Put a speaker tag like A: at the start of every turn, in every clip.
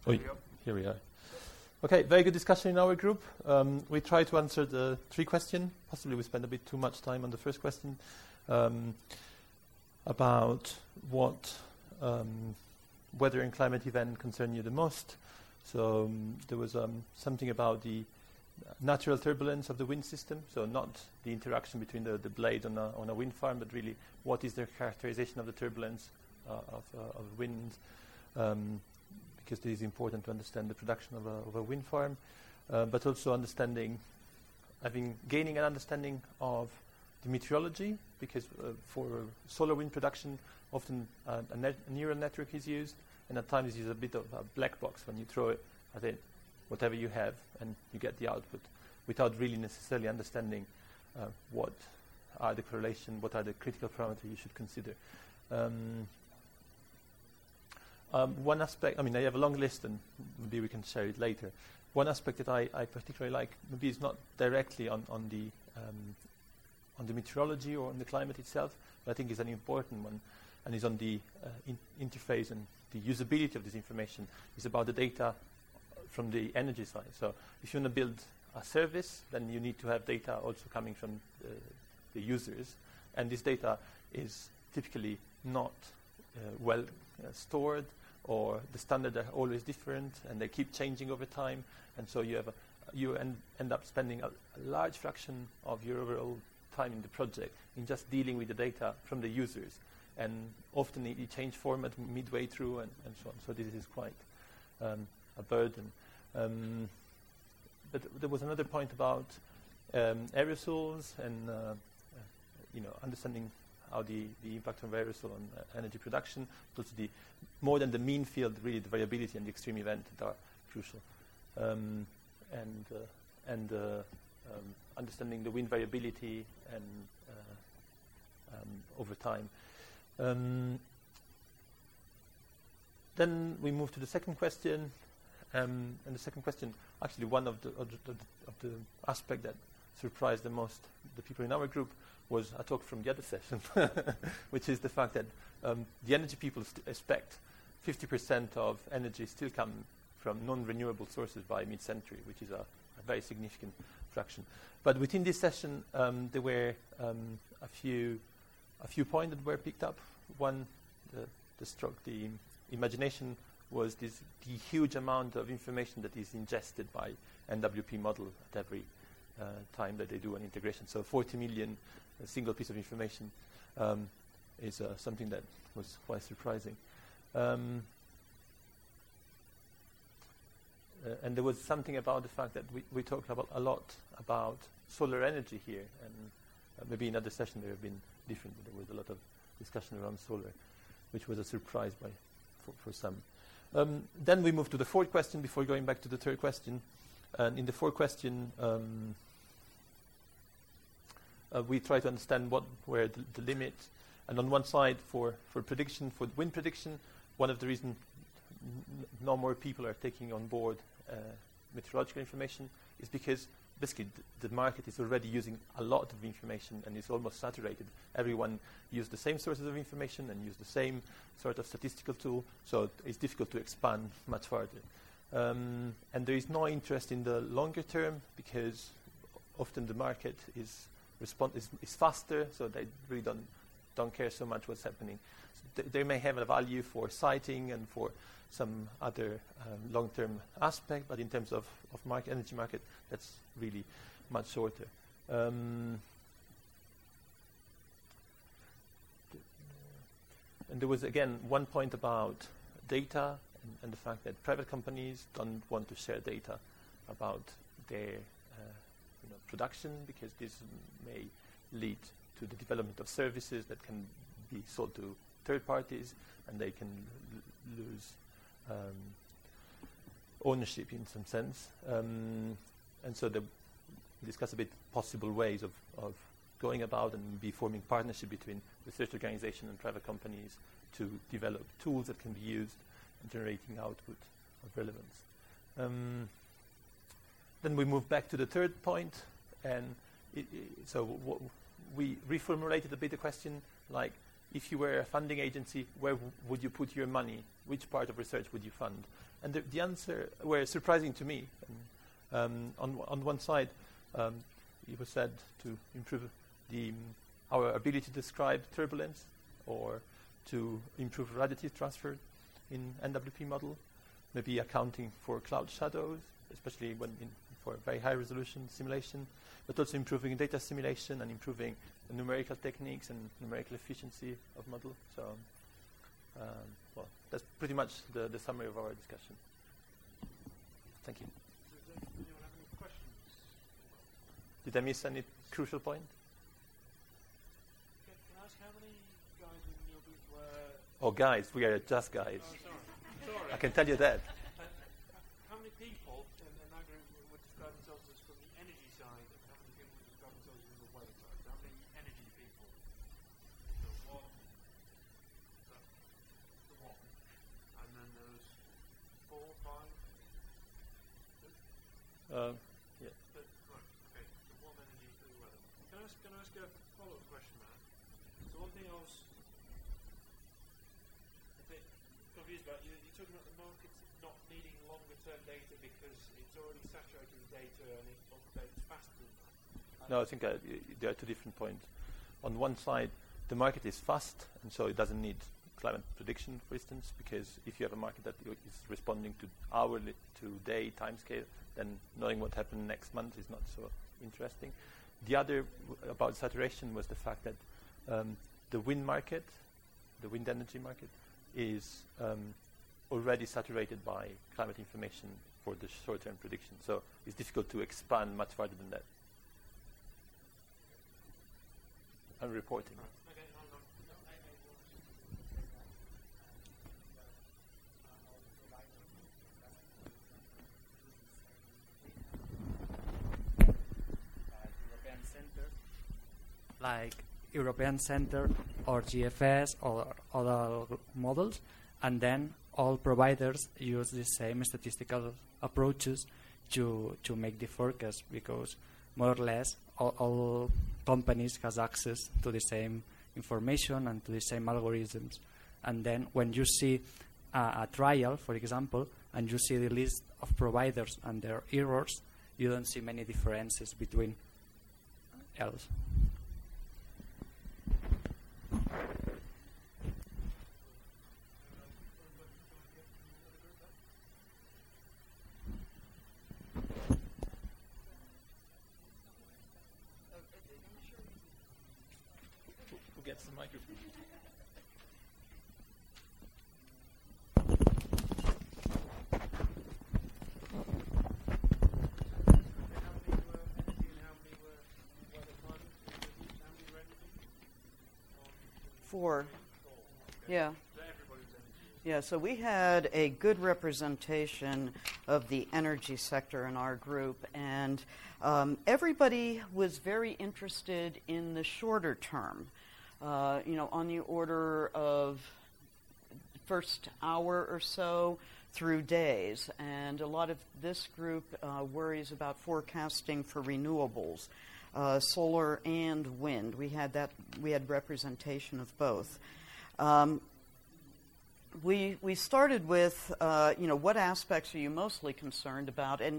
A: Oh, here we are. Okay, very good discussion in our group. We try to answer the 3 questions. Possibly we spend a bit too much time on the first question about what weather and climate event concern you the most. So there was something about the natural turbulence of the wind system, so not the interaction between the blade on a wind farm, but really what is the characterization of the turbulence of wind, because it is important to understand the production of a wind farm, but also gaining an understanding of the meteorology, because for solar wind production, often a neural network is used, and at times it's a bit of a black box when you throw it at it, whatever you have, and you get the output, without really necessarily understanding what are the correlation, what are the critical parameters you should consider. One aspect, I have a long list, and maybe we can share it later. One aspect that I particularly like, maybe it's not directly on the meteorology or on the climate itself, but I think is an important one, and is on the interface and the usability of this information. Is about the data from the energy side. So if you want to build a service, then you need to have data also coming from the users, and this data is typically not well stored, or the standards are always different, and they keep changing over time, and so you end up spending a large fraction of your overall time in the project in just dealing with the data from the users, and often you change format midway through and so on. So this is quite a burden. But there was another point about aerosols and understanding how the impact of aerosol on energy production, but also more than the mean field, really the variability and the extreme event that are crucial, and understanding the wind variability and over time. Then we move to the second question, and the second question, actually, one of the aspect that surprised the most the people in our group was a talk from the other session, which is the fact that the energy people expect 50% of energy still come from non-renewable sources by mid-century, which is a very significant fraction. But within this session, there were a few points that were picked up. One, the imagination was the huge amount of information that is ingested by NWP model at every time that they do an integration. So 40 million a single piece of information is something that was quite surprising. And there was something about the fact that we talked about a lot about solar energy here, and maybe in other session there have been different, but there was a lot of discussion around solar, which was a surprise for some. Then we moved to the fourth question before going back to the third question. And in the fourth question, we try to understand what were the limits. And on one side, for prediction, for wind prediction, one of the reasons no more people are taking on board meteorological information is because basically the market is already using a lot of information and is almost saturated. Everyone uses the same sources of information and use the same sort of statistical tool, so it's difficult to expand much further. And there is no interest in the longer term because often the market is faster, so they really don't care so much what's happening. So they may have a value for siting and for some other long-term aspect, but in terms of energy market, that's really much shorter. And there was, again, one point about data and the fact that private companies don't want to share data about their production because this may lead to the development of services that can be sold to third parties, and they can lose ownership in some sense. And so they discuss a bit possible ways of going about and be forming partnership between research organization and private companies to develop tools that can be used in generating output of relevance. Then we move back to the third point, and so we reformulated a bit the question, like, if you were a funding agency, where would you put your money? Which part of research would you fund? And the answer were surprising to me. On one side, it was said to improve our ability to describe turbulence, or to improve radiative transfer in NWP model, maybe accounting for cloud shadows, especially for very high resolution simulation, but also improving data simulation and improving the numerical techniques and numerical efficiency of model. So, well, that's pretty much the summary of our discussion. Thank you.
B: Does anyone have any questions?
A: Did I miss any crucial point?
B: Can I ask how many guys within your group were...
A: Oh, guys, we are just guys.
B: Oh, sorry.
A: I can tell you that.
B: How many people in that group would describe themselves as from the energy side, and how many people would describe themselves as from the weather side? How many energy people? So one, the one, and then there's 4, 5.
A: Yeah.
B: Right. Okay. So one energy for the weather. Can I ask a follow-up question, Matt? So one thing I was a bit confused about, you're talking about the market not needing longer-term data because it's already saturated with data and it updates faster than that.
A: No, I think there are two different points. On one side, the market is fast, and so it doesn't need climate prediction, for instance, because if you have a market that is responding to hourly, to day timescale, then knowing what happened next month is not so interesting. The other about saturation was the fact that the wind market, the wind energy market, is already saturated by climate information for the short-term prediction. So it's difficult to expand much farther than that. And reporting.
B: Okay, hold on.
C: Like European Center or GFS or other models, and then all providers use the same statistical approaches to make the forecast, because more or less all companies has access to the same information and to the same algorithms. And then when you see a trial, for example, and you see the list of providers and their errors, you don't see many differences between else.
A: Who gets the microphone?
D: Four. Yeah. Yeah, so we had a good representation of the energy sector in our group, and everybody was very interested in the shorter term, on the order of first hour or so through days. And a lot of this group worries about forecasting for renewables, solar and wind. We had representation of both. We started with, what aspects are you mostly concerned about? And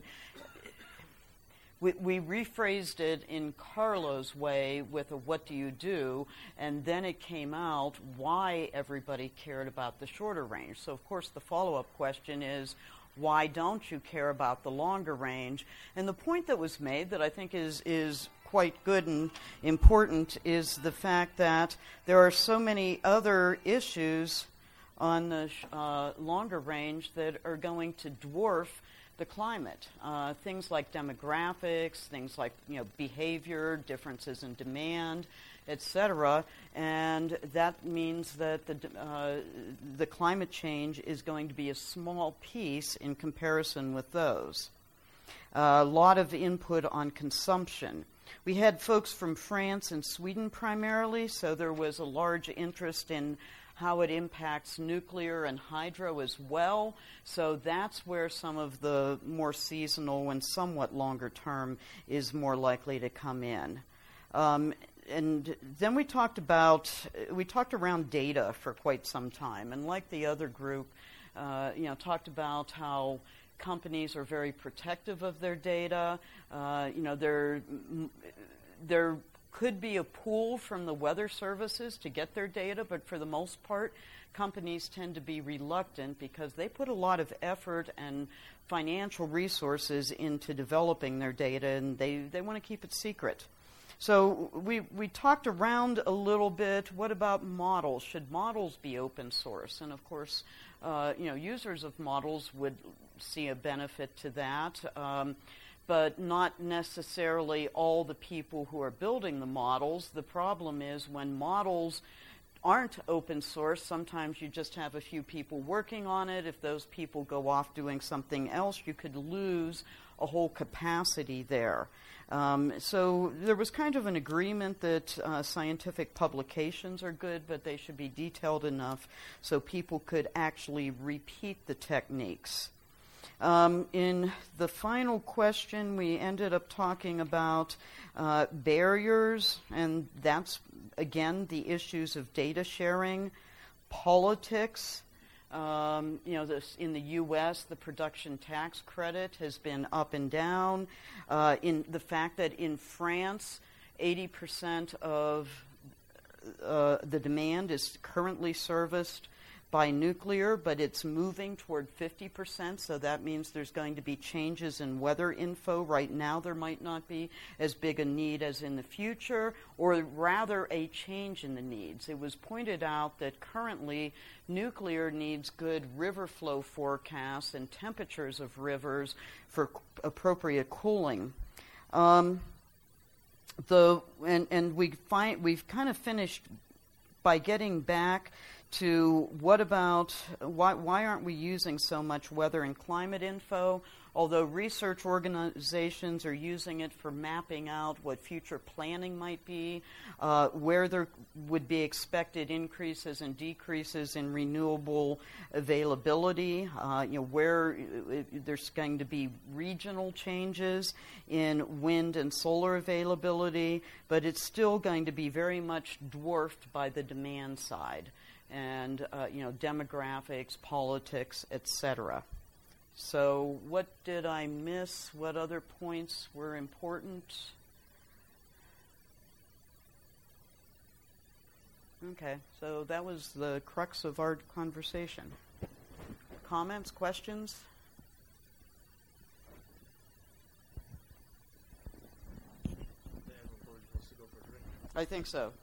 D: we rephrased it in Carlo's way with a what do you do, and then it came out why everybody cared about the shorter range. So, of course, the follow-up question is, why don't you care about the longer range? And the point that was made that I think is quite good and important is the fact that there are so many other issues on the longer range that are going to dwarf the climate. Things like demographics, things like behavior, differences in demand, etc. And that means that the climate change is going to be a small piece in comparison with those. A lot of input on consumption. We had folks from France and Sweden primarily, so there was a large interest in how it impacts nuclear and hydro as well. So that's where some of the more seasonal and somewhat longer term is more likely to come in. and then we talked around data for quite some time, and like the other group, talked about how companies are very protective of their data. There could be a pool from the weather services to get their data, but for the most part, companies tend to be reluctant because they put a lot of effort and financial resources into developing their data, and they want to keep it secret. So we talked around a little bit. What about models? Should models be open source? And of course, users of models would see a benefit to that, but not necessarily all the people who are building the models. The problem is when models aren't open source, sometimes you just have a few people working on it. If those people go off doing something else, you could lose a whole capacity there. So there was kind of an agreement that scientific publications are good, but they should be detailed enough so people could actually repeat the techniques. In the final question, we ended up talking about barriers, and that's, again, the issues of data sharing, politics. In the U.S., the production tax credit has been up and down. In the fact that in France, 80% of the demand is currently serviced by nuclear, but it's moving toward 50%, so that means there's going to be changes in weather info. Right now there might not be as big a need as in the future, or rather a change in the needs. It was pointed out that currently nuclear needs good river flow forecasts and temperatures of rivers for appropriate cooling. We've kind of finished by getting back to what about why aren't we using so much weather and climate info? Although research organizations are using it for mapping out what future planning might be, where there would be expected increases and decreases in renewable availability, where there's going to be regional changes in wind and solar availability, but it's still going to be very much dwarfed by the demand side. And demographics, politics, etc. So what did I miss? What other points were important? Okay, so that was the crux of our conversation. Comments, questions? I think so.